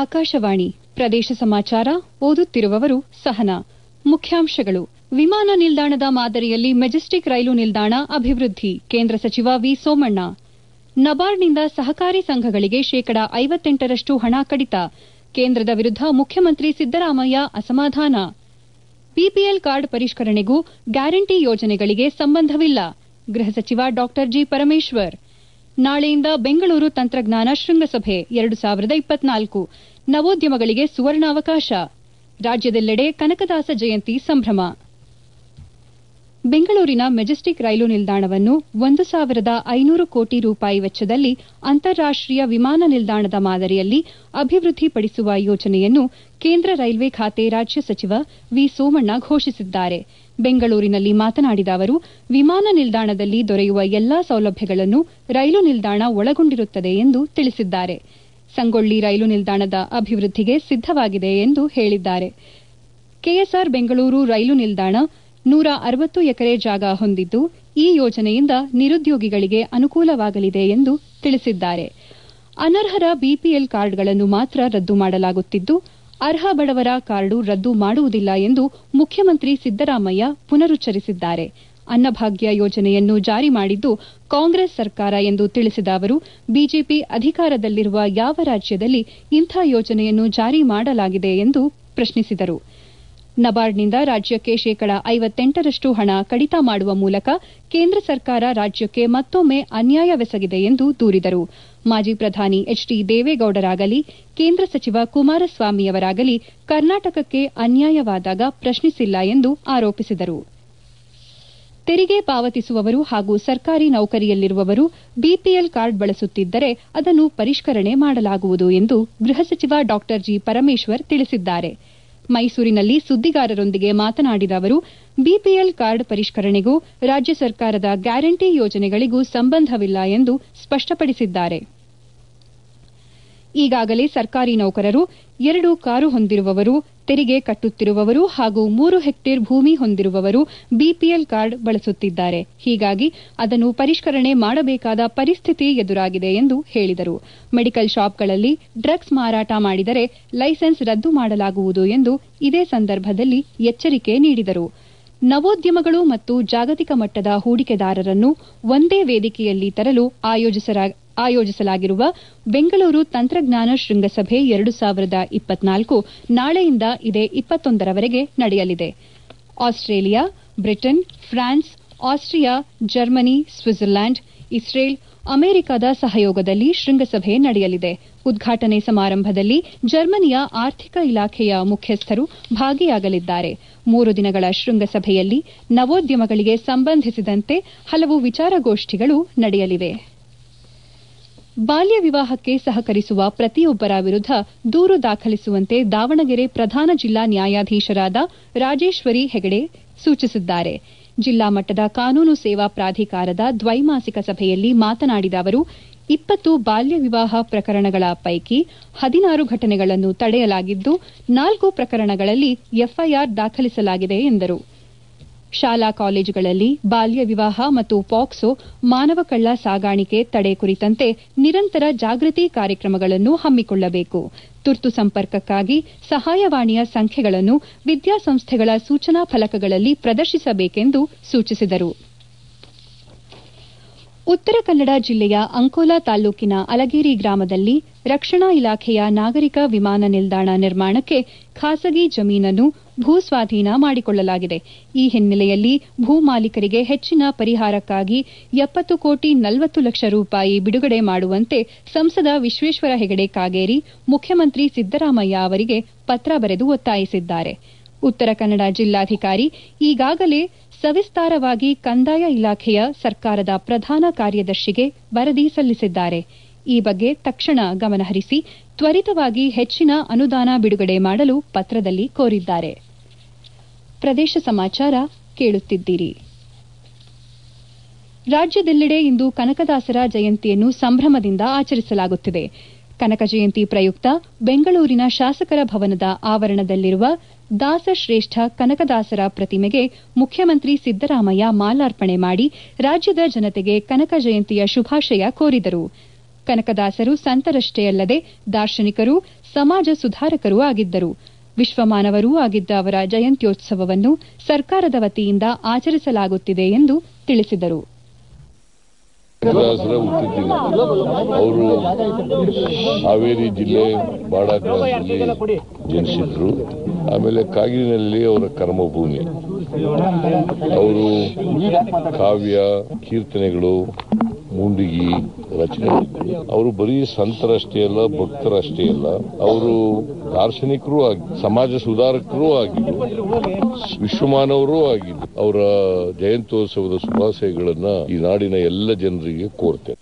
ಆಕಾಶವಾಣಿ ಪ್ರದೇಶ ಸಮಾಚಾರ ಓದುತ್ತಿರುವವರು ಸಹನಾ. ಮುಖ್ಯಾಂಶಗಳು. ವಿಮಾನ ನಿಲ್ದಾಣದ ಮಾದರಿಯಲ್ಲಿ ಮೆಜೆಸ್ಟಿಕ್ ರೈಲು ನಿಲ್ದಾಣ ಅಭಿವೃದ್ಧಿ ಕೇಂದ್ರ ಸಚಿವ ವಿ ಸೋಮಣ್ಣ. ನಬಾರ್ಡ್ನಿಂದ ಸಹಕಾರಿ ಸಂಘಗಳಿಗೆ ಶೇಕಡಾ 58% ಹಣ ಕಡಿತ. ಕೇಂದ್ರದ ವಿರುದ್ಧ ಮುಖ್ಯಮಂತ್ರಿ ಸಿದ್ದರಾಮಯ್ಯ ಅಸಮಾಧಾನ. ಬಿಪಿಎಲ್ ಕಾರ್ಡ್ ಪರಿಷ್ಕರಣೆಗೂ ಗ್ಯಾರಂಟಿ ಯೋಜನೆಗಳಿಗೆ ಸಂಬಂಧವಿಲ್ಲ. ಗೃಹ ಸಚಿವ ಡಾ ಜಿ. ಪರಮೇಶ್ವರ್. ನಾಳೆಯಿಂದ ಬೆಂಗಳೂರು ತಂತ್ರಜ್ಞಾನ ಶೃಂಗಸಭೆ 2024 ನವೋದ್ಯಮಗಳಿಗೆ ಸುವರ್ಣಾವಕಾಶ. ರಾಜ್ಯದೆಲ್ಲೆಡೆ ಕನಕದಾಸ ಜಯಂತಿ ಸಂಭ್ರಮ. ಬೆಂಗಳೂರಿನ ಮೆಜೆಸ್ಟಿಕ್ ರೈಲು ನಿಲ್ದಾಣವನ್ನು 1,500 ಕೋಟಿ ರೂಪಾಯಿ ವೆಚ್ಚದಲ್ಲಿ ಅಂತಾರಾಷ್ಟೀಯ ವಿಮಾನ ನಿಲ್ದಾಣದ ಮಾದರಿಯಲ್ಲಿ ಅಭಿವೃದ್ಧಿಪಡಿಸುವ ಯೋಜನೆಯನ್ನು ಕೇಂದ್ರ ರೈಲ್ವೆ ಖಾತೆ ರಾಜ್ಯ ಸಚಿವ ವಿ ಸೋಮಣ್ಣ ಘೋಷಿಸಿದ್ದಾರೆ. ಬೆಂಗಳೂರಿನಲ್ಲಿ ಮಾತನಾಡಿದ ಅವರು, ವಿಮಾನ ನಿಲ್ದಾಣದಲ್ಲಿ ದೊರೆಯುವ ಎಲ್ಲಾ ಸೌಲಭ್ಯಗಳನ್ನು ರೈಲು ನಿಲ್ದಾಣ ಒಳಗೊಂಡಿರುತ್ತದೆ ಎಂದು ತಿಳಿಸಿದ್ದಾರೆ. ಸಂಗೊಳ್ಳಿ ರೈಲು ನಿಲ್ದಾಣದ ಅಭಿವೃದ್ಧಿಗೆ ಸಿದ್ದವಾಗಿದೆ ಎಂದು ಹೇಳಿದ್ದಾರೆ. ಕೆಎಸ್ಆರ್ ಬೆಂಗಳೂರು ರೈಲು ನಿಲ್ದಾಣ 160 ಎಕರೆ ಜಾಗ ಹೊಂದಿದ್ದು, ಈ ಯೋಜನೆಯಿಂದ ನಿರುದ್ಯೋಗಿಗಳಿಗೆ ಅನುಕೂಲವಾಗಲಿದೆ ಎಂದು ತಿಳಿಸಿದ್ದಾರೆ. ಅನರ್ಹರ ಬಿಪಿಎಲ್ ಕಾರ್ಡ್ಗಳನ್ನು ಮಾತ್ರ ರದ್ದು ಮಾಡಲಾಗುತ್ತಿದ್ದು, ಅರ್ಹ ಬಡವರ ಕಾರ್ಡು ರದ್ದು ಮಾಡುವುದಿಲ್ಲ ಎಂದು ಮುಖ್ಯಮಂತ್ರಿ ಸಿದ್ದರಾಮಯ್ಯ ಪುನರುಚ್ಚರಿಸಿದ್ದಾರೆ. ಅನ್ನಭಾಗ್ಯ ಯೋಜನೆಯನ್ನು ಜಾರಿ ಮಾಡಿದ್ದು ಕಾಂಗ್ರೆಸ್ ಸರ್ಕಾರ ಎಂದು ತಿಳಿಸಿದ ಅವರು, ಬಿಜೆಪಿ ಅಧಿಕಾರದಲ್ಲಿರುವ ಯಾವ ರಾಜ್ಯದಲ್ಲಿ ಇಂಥ ಯೋಜನೆಯನ್ನು ಜಾರಿ ಮಾಡಲಾಗಿದೆ ಎಂದು ಪ್ರಶ್ನಿಸಿದರು. ನಬಾರ್ಡ್ನಿಂದ ರಾಜ್ಯಕ್ಕೆ ಶೇಕಡಾ 58% ಹಣ ಕಡಿತ ಮಾಡುವ ಮೂಲಕ ಕೇಂದ್ರ ಸರ್ಕಾರ ರಾಜ್ಯಕ್ಕೆ ಮತ್ತೊಮ್ಮೆ ಅನ್ಯಾಯವೆಸಗಿದೆ ಎಂದು ದೂರಿದರು. ಮಾಜಿ ಪ್ರಧಾನಿ ಎಚ್.ಡಿ. ದೇವೇಗೌಡರಾಗಲಿ, ಕೇಂದ್ರ ಸಚಿವ ಕುಮಾರಸ್ವಾಮಿಯವರಾಗಲಿ ಕರ್ನಾಟಕಕ್ಕೆ ಅನ್ಯಾಯವಾದಾಗ ಪ್ರಶ್ನಿಸಿಲ್ಲ ಎಂದು ಆರೋಪಿಸಿದರು. ತೆರಿಗೆ ಪಾವತಿಸುವವರು ಹಾಗೂ ಸರ್ಕಾರಿ ನೌಕರಿಯಲ್ಲಿರುವವರು ಬಿಪಿಎಲ್ ಕಾರ್ಡ್ ಬಳಸುತ್ತಿದ್ದರೆ ಅದನ್ನು ಪರಿಷ್ಕರಣೆ ಮಾಡಲಾಗುವುದು ಎಂದು ಗೃಹ ಸಚಿವ ಡಾ ಜಿ. ಪರಮೇಶ್ವರ್ ತಿಳಿಸಿದ್ದಾರೆ. ಮೈಸೂರಿನಲ್ಲಿ ಸುದ್ದಿಗಾರರೊಂದಿಗೆ ಮಾತನಾಡಿದ ಅವರು, ಬಿಪಿಎಲ್ ಕಾರ್ಡ್ ಪರಿಷ್ಕರಣೆಗೂ ರಾಜ್ಯ ಸರ್ಕಾರದ ಗ್ಯಾರಂಟಿ ಯೋಜನೆಗಳಿಗೂ ಸಂಬಂಧವಿಲ್ಲ ಎಂದು ಸ್ಪಷ್ಟಪಡಿಸಿದ್ದಾರೆ. ಈಗಾಗಲೇ ಸರ್ಕಾರಿ ನೌಕರರು, 2 ಕಾರು ಹೊಂದಿರುವವರು, ತೆರಿಗೆ ಕಟ್ಟುತ್ತಿರುವವರು ಹಾಗೂ 3 ಹೆಕ್ಟೇರ್ ಭೂಮಿ ಹೊಂದಿರುವವರು ಬಿಪಿಎಲ್ ಕಾರ್ಡ್ ಬಳಸುತ್ತಿದ್ದಾರೆ. ಹೀಗಾಗಿ ಅದನ್ನು ಪರಿಷ್ಕರಣೆ ಮಾಡಬೇಕಾದ ಪರಿಸ್ಥಿತಿ ಎದುರಾಗಿದೆ ಎಂದು ಹೇಳಿದರು. ಮೆಡಿಕಲ್ ಶಾಪ್ಗಳಲ್ಲಿ ಡ್ರಗ್ಸ್ ಮಾರಾಟ ಮಾಡಿದರೆ ಲೈಸೆನ್ಸ್ ರದ್ದು ಮಾಡಲಾಗುವುದು ಎಂದು ಇದೇ ಸಂದರ್ಭದಲ್ಲಿ ಎಚ್ಚರಿಕೆ ನೀಡಿದರು. ನವೋದ್ಯಮಗಳು ಮತ್ತು ಜಾಗತಿಕ ಮಟ್ಟದ ಹೂಡಿಕೆದಾರರನ್ನು ಒಂದೇ ವೇದಿಕೆಯಲ್ಲಿ ತರಲು ಆಯೋಜಿಸಲಾಗಿರುವ ಬೆಂಗಳೂರು ತಂತ್ರಜ್ಞಾನ ಶೃಂಗಸಭೆ 2024 ನಾಳೆಯಿಂದ ಇದೇ 21ರವರೆಗೆ ನಡೆಯಲಿದೆ. Australia, Britain, France, Austria, Germany, Switzerland, Israel, ಅಮೆರಿಕದ ಸಹಯೋಗದಲ್ಲಿ ಶೃಂಗಸಭೆ ನಡೆಯಲಿದೆ. ಉದ್ಘಾಟನೆ ಸಮಾರಂಭದಲ್ಲಿ ಜರ್ಮನಿಯ ಆರ್ಥಿಕ ಇಲಾಖೆಯ ಮುಖ್ಯಸ್ಥರು ಭಾಗಿಯಾಗಲಿದ್ದಾರೆ. 3 ದಿನಗಳ ಶೃಂಗಸಭೆಯಲ್ಲಿ ನವೋದ್ಯಮಗಳಿಗೆ ಸಂಬಂಧಿಸಿದಂತೆ ಹಲವು ವಿಚಾರಗೋಷ್ಠಿಗಳು ನಡೆಯಲಿವೆ. ಬಾಲ್ಯ ವಿವಾಹಕ್ಕೆ ಸಹಕರಿಸುವ ಪ್ರತಿಯೊಬ್ಬರ ವಿರುದ್ಧ ದೂರು ದಾಖಲಿಸುವಂತೆ ದಾವಣಗೆರೆ ಪ್ರಧಾನ ಜಿಲ್ಲಾ ನ್ಯಾಯಾಧೀಶರಾದ ರಾಜೇಶ್ವರಿ ಹೆಗಡೆ ಸೂಚಿಸಿದ್ದಾರೆ. ಜಿಲ್ಲಾ ಮಟ್ಟದ ಕಾನೂನು ಸೇವಾ ಪ್ರಾಧಿಕಾರದ ದ್ವೈಮಾಸಿಕ ಸಭೆಯಲ್ಲಿ ಮಾತನಾಡಿದ ಅವರು, 20 ಬಾಲ್ಯ ವಿವಾಹ ಪ್ರಕರಣಗಳ ಪೈಕಿ 16 ಘಟನೆಗಳನ್ನು ತಡೆಯಲಾಗಿದ್ದು, 4 ಪ್ರಕರಣಗಳಲ್ಲಿ ಎಫ್ಐಆರ್ ದಾಖಲಿಸಲಾಗಿದೆ ಎಂದರು. ಶಾಲಾ ಕಾಲೇಜುಗಳಲ್ಲಿ ಬಾಲ್ಯ ವಿವಾಹ ಮತ್ತು ಪಾಕ್ಸೋ, ಮಾನವ ಕಳ್ಳ ಸಾಗಾಣಿಕೆ ತಡೆ ಕುರಿತಂತೆ ನಿರಂತರ ಜಾಗೃತಿ ಕಾರ್ಯಕ್ರಮಗಳನ್ನು ಹಮ್ಮಿಕೊಳ್ಳಬೇಕು. ತುರ್ತು ಸಂಪರ್ಕಕ್ಕಾಗಿ ಸಹಾಯವಾಣಿಯ ಸಂಖ್ಯೆಗಳನ್ನು ವಿದ್ಯಾಸಂಸ್ಥೆಗಳ ಸೂಚನಾ ಫಲಕಗಳಲ್ಲಿ ಪ್ರದರ್ಶಿಸಬೇಕೆಂದು ಸೂಚಿಸಿದರು. ಉತ್ತರ ಕನ್ನಡ ಜಿಲ್ಲೆಯ ಅಂಕೋಲಾ ತಾಲೂಕಿನ ಅಲಗೇರಿ ಗ್ರಾಮದಲ್ಲಿ ರಕ್ಷಣಾ ಇಲಾಖೆಯ ನಾಗರಿಕ ವಿಮಾನ ನಿಲ್ದಾಣ ನಿರ್ಮಾಣಕ್ಕೆ ಖಾಸಗಿ ಜಮೀನನ್ನು ಭೂಸ್ವಾಧೀನ ಮಾಡಿಕೊಳ್ಳಲಾಗಿದೆ. ಈ ಹಿನ್ನೆಲೆಯಲ್ಲಿ ಭೂ ಮಾಲೀಕರಿಗೆ ಹೆಚ್ಚಿನ ಪರಿಹಾರಕ್ಕಾಗಿ 70 ಕೋಟಿ 40 ಲಕ್ಷ ರೂಪಾಯಿ ಬಿಡುಗಡೆ ಮಾಡುವಂತೆ ಸಂಸದ ವಿಶ್ವೇಶ್ವರ ಹೆಗಡೆ ಕಾಗೇರಿ ಮುಖ್ಯಮಂತ್ರಿ ಸಿದ್ದರಾಮಯ್ಯ ಅವರಿಗೆ ಪತ್ರ ಬರೆದು ಒತ್ತಾಯಿಸಿದ್ದಾರೆ. ಉತ್ತರ ಕನ್ನಡ ಜಿಲ್ಲಾಧಿಕಾರಿ ಈಗಾಗಲೇ ಸವಿಸ್ತಾರವಾಗಿ ಕಂದಾಯ ಇಲಾಖೆಯ ಸರ್ಕಾರದ ಪ್ರಧಾನ ಕಾರ್ಯದರ್ಶಿಗೆ ವರದಿ ಸಲ್ಲಿಸಿದ್ದಾರೆ. ಈ ಬಗ್ಗೆ ತಕ್ಷಣ ಗಮನಹರಿಸಿ ತ್ವರಿತವಾಗಿ ಹೆಚ್ಚಿನ ಅನುದಾನ ಬಿಡುಗಡೆ ಮಾಡಲು ಪತ್ರದಲ್ಲಿ ಕೋರಿದ್ದಾರೆ. ಪ್ರದೇಶ ಸಮಾಚಾರ ಕೇಳುತ್ತಿದ್ದೀರಿ. ರಾಜ್ಯದೆಲ್ಲೆಡೆ ಇಂದು ಕನಕದಾಸರ ಜಯಂತಿಯನ್ನು ಸಂಭ್ರಮದಿಂದ ಆಚರಿಸಲಾಗುತ್ತಿದೆ. ಕನಕ ಜಯಂತಿ ಪ್ರಯುಕ್ತ ಬೆಂಗಳೂರಿನ ಶಾಸಕರ ಭವನದ ಆವರಣದಲ್ಲಿರುವ ದಾಸಶ್ರೇಷ್ಠ ಕನಕದಾಸರ ಪ್ರತಿಮೆಗೆ ಮುಖ್ಯಮಂತ್ರಿ ಸಿದ್ದರಾಮಯ್ಯ ಮಾಲಾರ್ಪಣೆ ಮಾಡಿ ರಾಜ್ಯದ ಜನತೆಗೆ ಕನಕ ಜಯಂತಿಯ ಶುಭಾಶಯ ಕೋರಿದರು. ಕನಕದಾಸರು ಸಂತರಷ್ಟೇ ಅಲ್ಲದೆ ದಾರ್ಶನಿಕರು, ಸಮಾಜ ಸುಧಾರಕರೂ ಆಗಿದ್ದರು. ವಿಶ್ವಮಾನವರೂ ಆಗಿದ್ದ ಅವರ ಜಯಂತ್ಯೋತ್ಸವವನ್ನು ಸರ್ಕಾರದ ವತಿಯಿಂದ ಆಚರಿಸಲಾಗುತ್ತಿದೆ ಎಂದು ತಿಳಿಸಿದರು. ಅವರು ಹಾವೇರಿ ಜಿಲ್ಲೆ ಬಾಡಾಗ್ರಾಮದಲ್ಲಿ ಜನಿಸಿದ್ರು. ಆಮೇಲೆ ಕಾಗಿನಲ್ಲಿ ಅವರ ಕರ್ಮಭೂಮಿ. ಅವರು ಕಾವ್ಯ, ಕೀರ್ತನೆಗಳು, ಮುಂಡಿಗಿ ರಚನೆ. ಅವರು ಬರೀ ಸಂತರಷ್ಟೇ ಅಲ್ಲ, ಭಕ್ತರಷ್ಟೇ ಅಲ್ಲ, ಅವರು ದಾರ್ಶನಿಕರೂ ಆಗಿ, ಸಮಾಜ ಸುಧಾರಕರೂ ಆಗಿದ್ದು, ವಿಶ್ವಮಾನವರೂ ಆಗಿದ್ದು. ಅವರ ಜಯಂತ್ಯೋತ್ಸವದ ಶುಭಾಶಯಗಳನ್ನ ಈ ನಾಡಿನ ಎಲ್ಲ ಜನರಿಗೆ ಕೋರ್ತೇನೆ.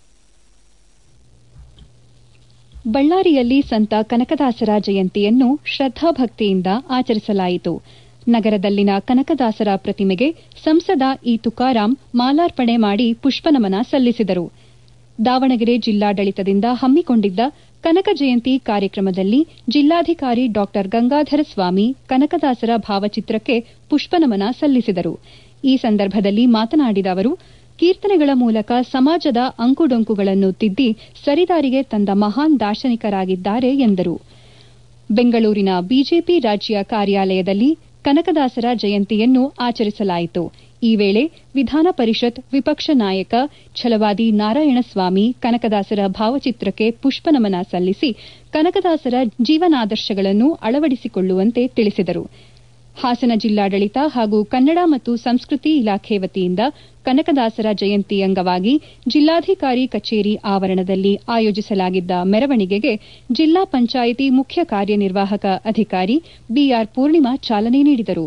ಬಳ್ಳಾರಿಯಲ್ಲಿ ಸಂತ ಕನಕದಾಸರ ಜಯಂತಿಯನ್ನು ಶ್ರದ್ಧಾಭಕ್ತಿಯಿಂದ ಆಚರಿಸಲಾಯಿತು. ನಗರದಲ್ಲಿನ ಕನಕದಾಸರ ಪ್ರತಿಮೆಗೆ ಸಂಸದ ಇ ತುಕಾರಾಂ ಮಾಲಾರ್ಪಣೆ ಮಾಡಿ ಪುಷ್ಪನಮನ ಸಲ್ಲಿಸಿದರು. ದಾವಣಗೆರೆ ಜಿಲ್ಲಾಡಳಿತದಿಂದ ಹಮ್ಮಿಕೊಂಡಿದ್ದ ಕನಕ ಜಯಂತಿ ಕಾರ್ಯಕ್ರಮದಲ್ಲಿ ಜಿಲ್ಲಾಧಿಕಾರಿ ಡಾ ಗಂಗಾಧರ ಸ್ವಾಮಿ ಕನಕದಾಸರ ಭಾವಚಿತ್ರಕ್ಕೆ ಪುಷ್ಪನಮನ ಸಲ್ಲಿಸಿದರು. ಈ ಸಂದರ್ಭದಲ್ಲಿ ಮಾತನಾಡಿದ ಅವರು, ಕೀರ್ತನೆಗಳ ಮೂಲಕ ಸಮಾಜದ ಅಂಕುಡೊಂಕುಗಳನ್ನು ತಿದ್ದಿ ಸರಿದಾರಿಗೆ ತಂದ ಮಹಾನ್ ದಾರ್ಶನಿಕರಾಗಿದ್ದಾರೆ ಎಂದರು. ಬೆಂಗಳೂರಿನ ಬಿಜೆಪಿ ರಾಜ್ಯ ಕಾರ್ಯಾಲಯದಲ್ಲಿ ಕನಕದಾಸರ ಜಯಂತಿಯನ್ನು ಆಚರಿಸಲಾಯಿತು. ಈ ವೇಳೆ ವಿಧಾನ ಪರಿಷತ್ ವಿಪಕ್ಷ ನಾಯಕ ಛಲವಾದಿ ನಾರಾಯಣಸ್ವಾಮಿ ಕನಕದಾಸರ ಭಾವಚಿತ್ರಕ್ಕೆ ಪುಷ್ಪನಮನ ಸಲ್ಲಿಸಿ ಕನಕದಾಸರ ಜೀವನಾದರ್ಶಗಳನ್ನು ಅಳವಡಿಸಿಕೊಳ್ಳುವಂತೆ ತಿಳಿಸಿದರು. ಹಾಸನ ಜಿಲ್ಲಾಡಳಿತ ಹಾಗೂ ಕನ್ನಡ ಮತ್ತು ಸಂಸ್ಕೃತಿ ಇಲಾಖೆ ವತಿಯಿಂದ ಕನಕದಾಸರ ಜಯಂತಿ ಅಂಗವಾಗಿ ಜಿಲ್ಲಾಧಿಕಾರಿ ಕಚೇರಿ ಆವರಣದಲ್ಲಿ ಆಯೋಜಿಸಲಾಗಿದ್ದ ಮೆರವಣಿಗೆಗೆ ಜಿಲ್ಲಾ ಪಂಚಾಯಿತಿ ಮುಖ್ಯ ಕಾರ್ಯನಿರ್ವಾಹಕ ಅಧಿಕಾರಿ ಬಿಆರ್ ಪೂರ್ಣಿಮಾ ಚಾಲನೆ ನೀಡಿದರು.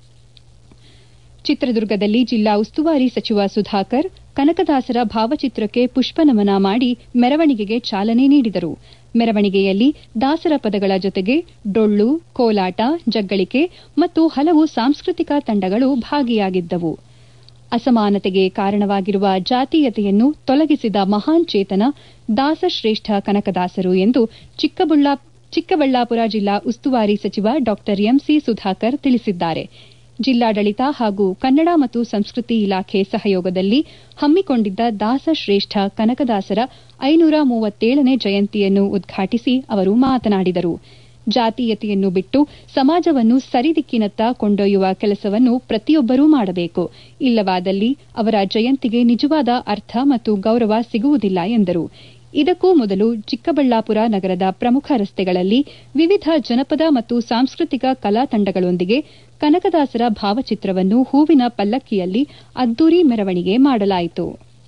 ಚಿತ್ರದುರ್ಗದಲ್ಲಿ ಜಿಲ್ಲಾ ಉಸ್ತುವಾರಿ ಸಚಿವ ಸುಧಾಕರ್ ಕನಕದಾಸರ ಭಾವಚಿತ್ರಕ್ಕೆ ಪುಷ್ಪನಮನ ಮಾಡಿ ಮೆರವಣಿಗೆಗೆ ಚಾಲನೆ ನೀಡಿದರು. ಮೆರವಣಿಗೆಯಲ್ಲಿ ದಾಸರ ಪದಗಳ ಜೊತೆಗೆ ಡೊಳ್ಳು, ಕೋಲಾಟ, ಜಗ್ಗಳಿಕೆ ಮತ್ತು ಹಲವು ಸಾಂಸ್ಕೃತಿಕ ತಂಡಗಳು ಭಾಗಿಯಾಗಿದ್ದವು. ಅಸಮಾನತೆಗೆ ಕಾರಣವಾಗಿರುವ ಜಾತೀಯತೆಯನ್ನು ತೊಲಗಿಸಿದ ಮಹಾನ್ ಚೇತನ ದಾಸಶ್ರೇಷ್ಠ ಕನಕದಾಸರು ಎಂದು ಚಿಕ್ಕಬಳ್ಳಾಪುರ ಜಿಲ್ಲಾ ಉಸ್ತುವಾರಿ ಸಚಿವ ಡಾ ಎಂಸಿ ಸುಧಾಕರ್ ತಿಳಿಸಿದ್ದಾರೆ. ಜಿಲ್ಲಾಡಳಿತ ಹಾಗೂ ಕನ್ನಡ ಮತ್ತು ಸಂಸ್ಕೃತಿ ಇಲಾಖೆ ಸಹಯೋಗದಲ್ಲಿ ಹಮ್ಮಿಕೊಂಡಿದ್ದ ದಾಸಶ್ರೇಷ್ಠ ಕನಕದಾಸರ 537ನೇ ಜಯಂತಿಯನ್ನು ಉದ್ಘಾಟಿಸಿ ಅವರು ಮಾತನಾಡಿದರು. ಜಾತೀಯತೆಯನ್ನು ಬಿಟ್ಟು ಸಮಾಜವನ್ನು ಸರಿದಿಕ್ಕಿನತ್ತ ಕೊಂಡೊಯ್ಯುವ ಕೆಲಸವನ್ನು ಪ್ರತಿಯೊಬ್ಬರೂ ಮಾಡಬೇಕು. ಇಲ್ಲವಾದಲ್ಲಿ ಅವರ ಜಯಂತಿಗೆ ನಿಜವಾದ ಅರ್ಥ ಮತ್ತು ಗೌರವ ಸಿಗುವುದಿಲ್ಲ ಎಂದರು. ಇದಕ್ಕೂ ಮೊದಲು ಚಿಕ್ಕಬಳ್ಳಾಪುರ ನಗರದ ಪ್ರಮುಖ ರಸ್ತೆಗಳಲ್ಲಿ ವಿವಿಧ ಜನಪದ ಮತ್ತು ಸಾಂಸ್ಕೃತಿಕ ಕಲಾ ತಂಡಗಳೊಂದಿಗೆ ಕನಕದಾಸರ ಭಾವಚಿತ್ರವನ್ನು ಹೂವಿನ ಪಲ್ಲಕ್ಕಿಯಲ್ಲಿ ಅದ್ದೂರಿ ಮೆರವಣಿಗೆ ಮಾಡಲಾಯಿತು.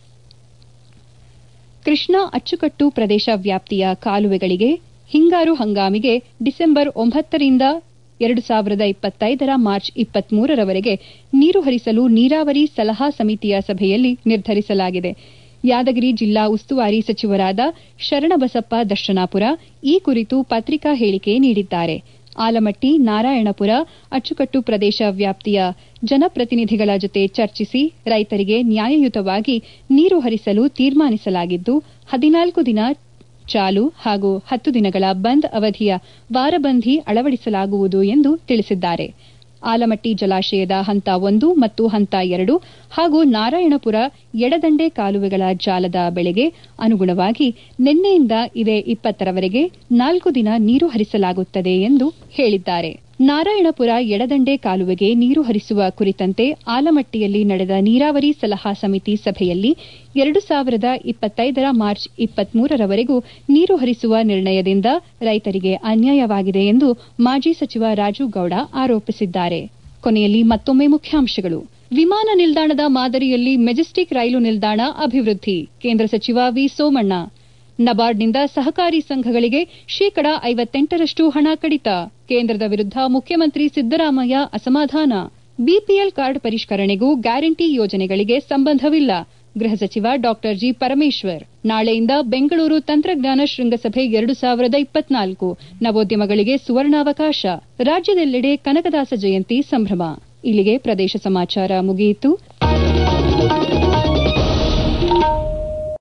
ಕೃಷ್ಣಾ ಅಚ್ಚುಕಟ್ಟು ಪ್ರದೇಶ ವ್ಯಾಪ್ತಿಯ ಕಾಲುವೆಗಳಿಗೆ ಹಿಂಗಾರು ಹಂಗಾಮಿಗೆ ಡಿಸೆಂಬರ್ 9ರಿಂದ 2025 ಮಾರ್ಚ್ 23ರವರೆಗೆ ನೀರು ಹರಿಸಲು ನೀರಾವರಿ ಸಲಹಾ ಸಮಿತಿಯ ಸಭೆಯಲ್ಲಿ ನಿರ್ಧರಿಸಲಾಗಿದೆ. ಯಾದಗಿರಿ ಜಿಲ್ಲಾ ಉಸ್ತುವಾರಿ ಸಚಿವರಾದ ಶರಣಬಸಪ್ಪ ದರ್ಶನಾಪುರ ಈ ಕುರಿತು ಪತ್ರಿಕಾ ಹೇಳಿಕೆ ನೀಡಿದ್ದಾರೆ. ಆಲಮಟ್ಟಿ, ನಾರಾಯಣಪುರ ಅಚ್ಚುಕಟ್ಟು ಪ್ರದೇಶ ವ್ಯಾಪ್ತಿಯ ಜನಪ್ರತಿನಿಧಿಗಳ ಜೊತೆ ಚರ್ಚಿಸಿ ರೈತರಿಗೆ ನ್ಯಾಯಯುತವಾಗಿ ನೀರು ಹರಿಸಲು ತೀರ್ಮಾನಿಸಲಾಗಿದ್ದು 14 ದಿನ ಚಾಲು ಹಾಗೂ 10 ದಿನಗಳ ಬಂದ್ ಅವಧಿಯ ವಾರಬಂದಿ ಅಳವಡಿಸಲಾಗುವುದು ಎಂದು ತಿಳಿಸಿದ್ದಾರೆ. ಆಲಮಟ್ಟಿ ಜಲಾಶಯದ ಹಂತ 1 ಮತ್ತು ಹಂತ 2 ಹಾಗೂ ನಾರಾಯಣಪುರ ಎಡದಂಡೆ ಕಾಲುವೆಗಳ ಜಾಲದ ಬೆಳೆಗೆ ಅನುಗುಣವಾಗಿ ನಿನ್ನೆಯಿಂದ ಇದೇ 20ರವರೆಗೆ 4 ದಿನ ನೀರು ಹರಿಸಲಾಗುತ್ತದೆ ಎಂದು ಹೇಳಿದ್ದಾರೆ. ನಾರಾಯಣಪುರ ಎಡದಂಡೆ ಕಾಲುವೆಗೆ ನೀರು ಹರಿಸುವ ಕುರಿತಂತೆ ಆಲಮಟ್ಟಿಯಲ್ಲಿ ನಡೆದ ನೀರಾವರಿ ಸಲಹಾ ಸಮಿತಿ ಸಭೆಯಲ್ಲಿ 2025 ಮಾರ್ಚ್ 23ರವರೆಗೂ ನೀರು ಹರಿಸುವ ನಿರ್ಣಯದಿಂದ ರೈತರಿಗೆ ಅನ್ಯಾಯವಾಗಿದೆ ಎಂದು ಮಾಜಿ ಸಚಿವ ರಾಜು ಗೌಡ ಆರೋಪಿಸಿದ್ದಾರೆ. ಕೊನೆಯಲ್ಲಿ ಮತ್ತೊಮ್ಮೆ ಮುಖ್ಯಾಂಶಗಳು. ವಿಮಾನ ನಿಲ್ದಾಣದ ಮಾದರಿಯಲ್ಲಿ ಮೆಜೆಸ್ಟಿಕ್ ರೈಲು ನಿಲ್ದಾಣ ಅಭಿವೃದ್ಧಿ, ಕೇಂದ್ರ ಸಚಿವ ವಿ ಸೋಮಣ್ಣ. ನಬಾರ್ಡ್ನಿಂದ ಸಹಕಾರಿ ಸಂಘಗಳಿಗೆ 58% ಹಣ ಕಡಿತ, ಕೇಂದ್ರದ ವಿರುದ್ಧ ಮುಖ್ಯಮಂತ್ರಿ ಸಿದ್ದರಾಮಯ್ಯ ಅಸಮಾಧಾನ. ಬಿಪಿಎಲ್ ಕಾರ್ಡ್ ಪರಿಷ್ಕರಣೆಗೂ ಗ್ಯಾರಂಟಿ ಯೋಜನೆಗಳಿಗೆ ಸಂಬಂಧವಿಲ್ಲ, ಗೃಹ ಸಚಿವ ಡಾ ಜಿ ಪರಮೇಶ್ವರ್. ನಾಳೆಯಿಂದ ಬೆಂಗಳೂರು ತಂತ್ರಜ್ಞಾನ ಶೃಂಗಸಭೆ 2024, ನವೋದ್ಯಮಗಳಿಗೆ ಸುವರ್ಣಾವಕಾಶ. ರಾಜ್ಯದೆಲ್ಲೆಡೆ ಕನಕದಾಸ ಜಯಂತಿ ಸಂಭ್ರಮ. ಇಲ್ಲಿಗೆ ಪ್ರದೇಶ ಸಮಾಚಾರ ಮುಗಿಯಿತು.